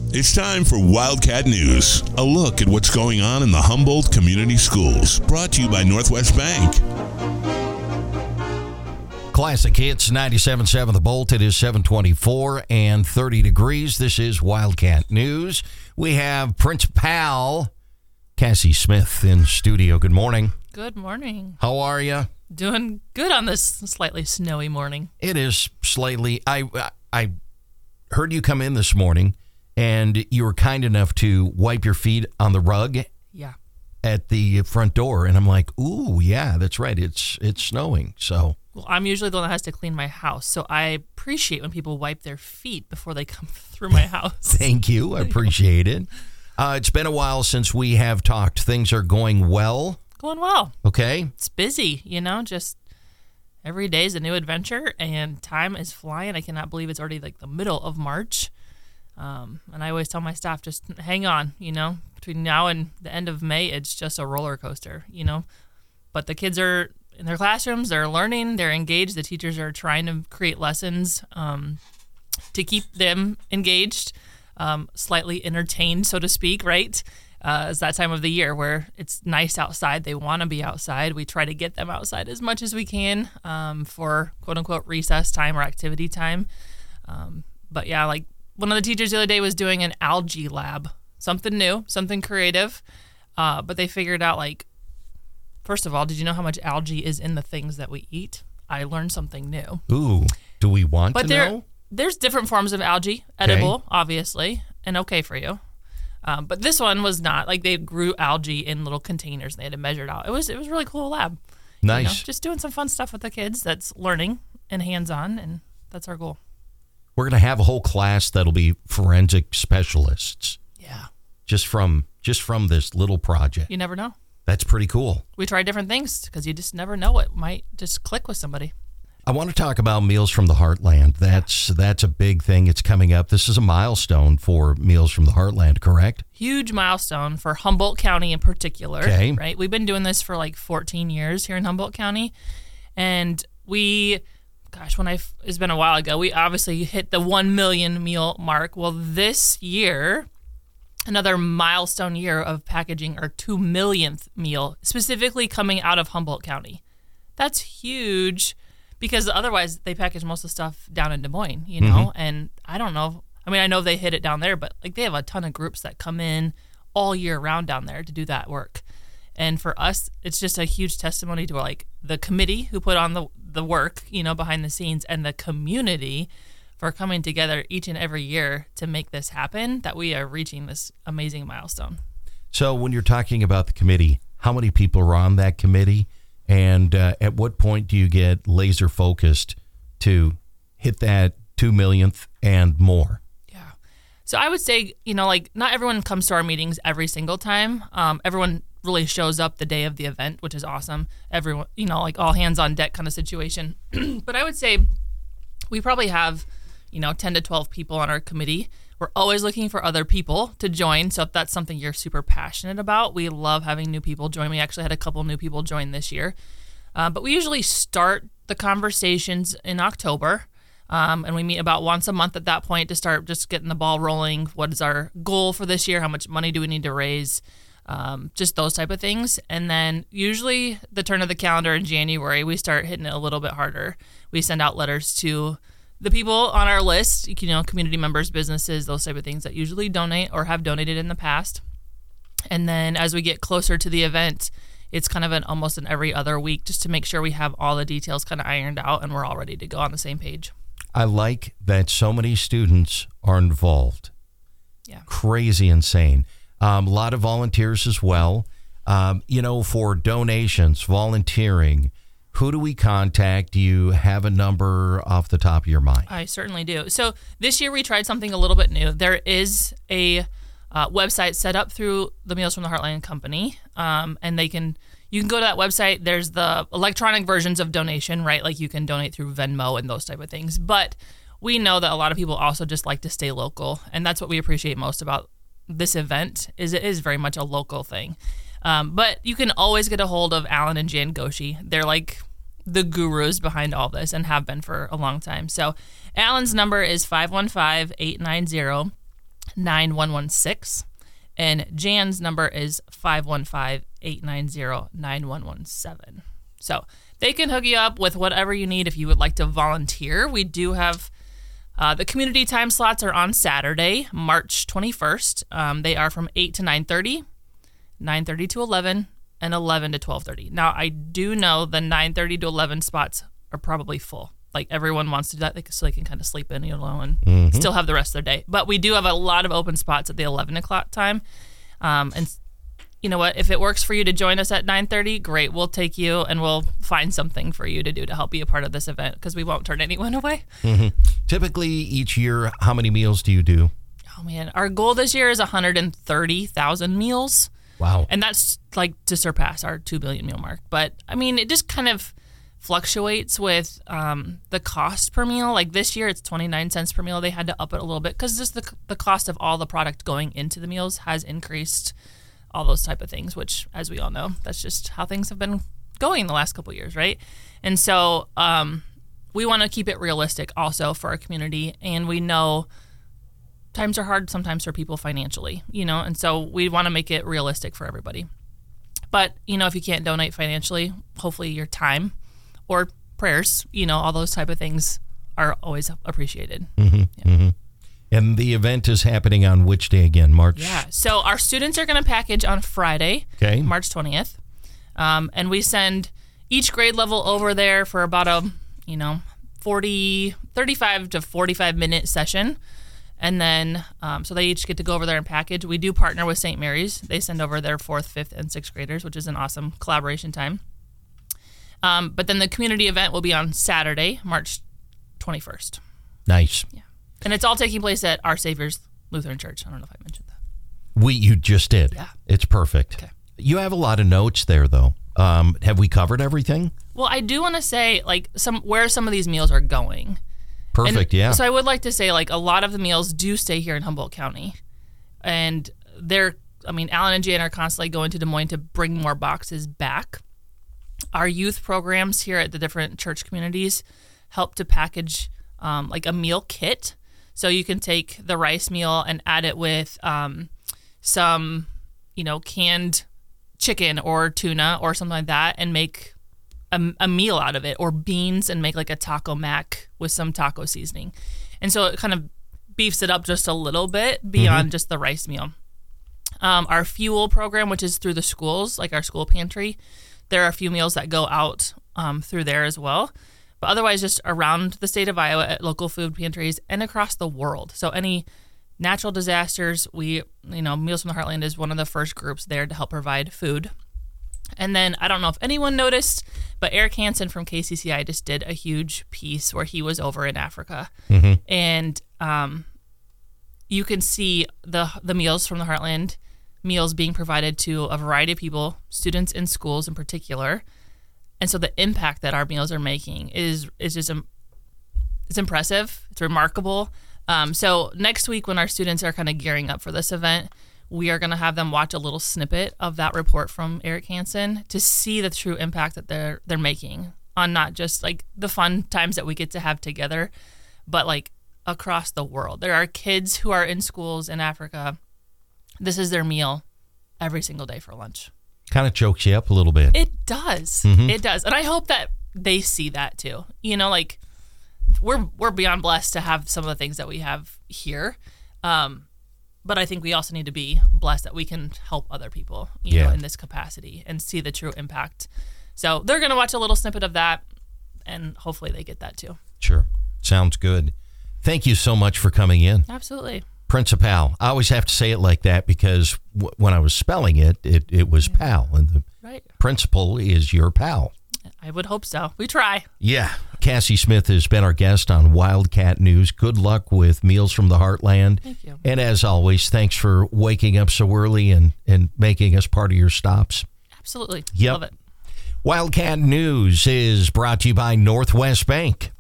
It's time for Wildcat News, a look at what's going on in the Humboldt Community Schools, brought to you by Northwest Bank. Classic Hits 97.7 The Bolt. It is 7:24 and 30 degrees. This is Wildcat News. We have Principal Cassie Smith in studio. Good morning. Good morning. How are you? Doing good on this slightly snowy morning. It is slightly. I heard you come in this morning, and you were kind enough to wipe your feet on the rug. Yeah. At the front door, and I'm like, ooh, yeah, that's right. It's snowing. So. Well, I'm usually the one that has to clean my house, so I appreciate when people wipe their feet before they come through my house. Thank you. I appreciate it. It's been a while since we have talked. Things are going well. Going well. Okay. It's busy, just every day is a new adventure, and time is flying. I cannot believe it's already like the middle of March. And I always tell my staff, just hang on, between now and the end of May, it's just a roller coaster, But the kids are in their classrooms, they're learning, they're engaged. The teachers are trying to create lessons to keep them engaged, slightly entertained, so to speak, right? It's that time of the year where it's nice outside. They want to be outside. We try to get them outside as much as we can for quote-unquote recess time or activity time. But yeah, like one of the teachers the other day was doing an algae lab, something new, something creative. But they figured out, first of all, did you know how much algae is in the things that we eat? I learned something new. Ooh, do we want to know? There's different forms of algae, edible, obviously, and okay for you. But this one was not. They grew algae in little containers, and they had to measure it out. It was a really cool lab. Nice. Just doing some fun stuff with the kids that's learning and hands-on, and that's our goal. We're going to have a whole class that'll be forensic specialists. Yeah. Just from this little project. You never know. That's pretty cool. We try different things because you just never know. It might just click with somebody. I want to talk about Meals from the Heartland. That's a big thing. It's coming up. This is a milestone for Meals from the Heartland, correct? Huge milestone for Humboldt County in particular. Okay. Right? We've been doing this for 14 years here in Humboldt County. And it's been a while ago, we obviously hit the 1 million meal mark. Well, this year, another milestone year of packaging our 2 millionth meal, specifically coming out of Humboldt County. That's huge because otherwise they package most of the stuff down in Des Moines, and I don't know. I know they hit it down there, but they have a ton of groups that come in all year round down there to do that work. And for us, it's just a huge testimony to the committee who put on the work, behind the scenes, and the community for coming together each and every year to make this happen, that we are reaching this amazing milestone. So when you're talking about the committee, how many people are on that committee? And at what point do you get laser focused to hit that 2 millionth and more? Yeah. So I would say, not everyone comes to our meetings every single time. Everyone really shows up the day of the event, which is awesome. Everyone, all hands on deck kind of situation. But I would say we probably have 10 to 12 people on our committee. We're always looking for other people to join. So if that's something you're super passionate about, we love having new people join. We actually had a couple new people join this year. But we usually start the conversations in October. And we meet about once a month at that point to start just getting the ball rolling. What is our goal for this year? How much money do we need to raise? Just those type of things. And then usually the turn of the calendar in January, we start hitting it a little bit harder. We send out letters to the people on our list, community members, businesses, those type of things that usually donate or have donated in the past. And then as we get closer to the event, it's kind of almost an every other week just to make sure we have all the details kind of ironed out and we're all ready to go on the same page. I like that so many students are involved. Yeah. Crazy insane. A lot of volunteers as well. For donations, volunteering, who do we contact? Do you have a number off the top of your mind? I certainly do. So this year we tried something a little bit new. There is a website set up through the Meals from the Heartland Company, and you can go to that website. There's the electronic versions of donation, right? You can donate through Venmo and those type of things. But we know that a lot of people also just like to stay local, and that's what we appreciate most about this event. Is it is very much a local thing. But you can always get a hold of Alan and Jan Goshi. They're the gurus behind all this and have been for a long time. So Alan's number is 515-890 9116. And Jan's number is 515-890-9117. So they can hook you up with whatever you need if you would like to volunteer. We do have the community time slots are on Saturday, March 21st. They are from 8 to 9:30, 9:30 to 11, and 11 to 12:30. Now, I do know the 9:30 to 11 spots are probably full. Like, everyone wants to do that so they can kind of sleep in, and still have the rest of their day. But we do have a lot of open spots at the 11 o'clock time. And you know what? If it works for you to join us at 9:30, great. We'll take you, and we'll find something for you to do to help be a part of this event, because we won't turn anyone away. Typically, each year, how many meals do you do? Oh, man. Our goal this year is 130,000 meals. Wow. And that's like to surpass our 2 billion meal mark. But, I mean, it just kind of fluctuates with the cost per meal. Like this year, it's 29 cents per meal. They had to up it a little bit because just the cost of all the product going into the meals has increased, all those type of things, which, as we all know, that's just how things have been going the last couple of years, right? And so we want to keep it realistic also for our community. And we know times are hard sometimes for people financially, and so we want to make it realistic for everybody. But, if you can't donate financially, hopefully your time or prayers, all those type of things are always appreciated. And the event is happening on which day again? March? Yeah. So our students are going to package on Friday, March 20th. And we send each grade level over there for about a, 35 to 45 minute session. And then, so they each get to go over there and package. We do partner with St. Mary's. They send over their 4th, 5th, and 6th graders, which is an awesome collaboration time. But then the community event will be on Saturday, March 21st. Nice. Yeah. And it's all taking place at Our Savior's Lutheran Church. I don't know if I mentioned that. You just did. Yeah. It's perfect. Okay. You have a lot of notes there, though. Have we covered everything? Well, I do want to say, where some of these meals are going. Perfect, yeah. So I would like to say, a lot of the meals do stay here in Humboldt County. And Alan and Jan are constantly going to Des Moines to bring more boxes back. Our youth programs here at the different church communities help to package a meal kit. So you can take the rice meal and add it with some, canned chicken or tuna or something like that, and make a meal out of it, or beans and make a taco mac with some taco seasoning. And so it kind of beefs it up just a little bit beyond just the rice meal. Our fuel program, which is through the schools, like our school pantry, there are a few meals that go out through there as well. But otherwise, just around the state of Iowa at local food pantries and across the world. So any natural disasters, Meals from the Heartland is one of the first groups there to help provide food. And then, I don't know if anyone noticed, but Eric Hansen from KCCI just did a huge piece where he was over in Africa. And you can see the Meals from the Heartland meals being provided to a variety of people, students in schools in particular. And so the impact that our meals are making is just it's impressive. It's remarkable. So next week, when our students are kind of gearing up for this event, we are going to have them watch a little snippet of that report from Eric Hansen to see the true impact that they're making on not just the fun times that we get to have together, but across the world. There are kids who are in schools in Africa. This is their meal every single day for lunch. Kind of chokes you up a little bit. It does. It does. And I hope that they see that too. We're beyond blessed to have some of the things that we have here. But I think we also need to be blessed that we can help other people, in this capacity and see the true impact. So they're going to watch a little snippet of that, and hopefully they get that too. Sure. Sounds good. Thank you so much for coming in. Absolutely. Principal. I always have to say it like that because when I was spelling it was pal, and the principal is your pal. I would hope so. We try. Yeah. Cassie Smith has been our guest on Wildcat News. Good luck with Meals from the Heartland. Thank you. And as always, thanks for waking up so early and making us part of your stops. Absolutely. Yep. Love it. Wildcat News is brought to you by Northwest Bank.